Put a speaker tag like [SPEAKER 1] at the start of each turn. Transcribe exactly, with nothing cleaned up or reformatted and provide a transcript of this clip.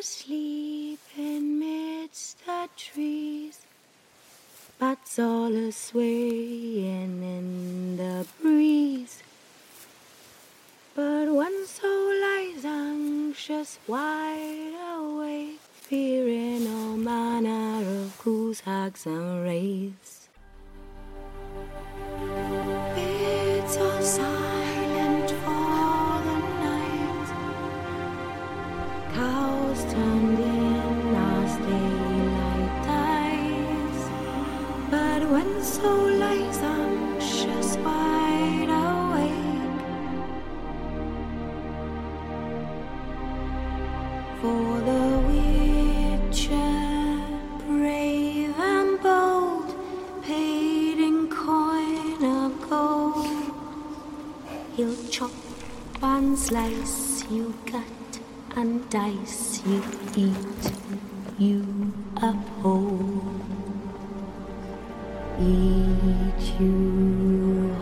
[SPEAKER 1] asleep amidst the trees, bats all a swaying in the breeze. But one soul lies anxious, wide awake, fearing all manner of ghouls, hags, and wraiths. It's all silent for the night. Cows turned in as daylight dies. But when soul lies anxious, wide awake, for the Witcher, brave and bold, paid in coin of gold. He'll chop and slice you, gut and dice you, eat you up whole, eat you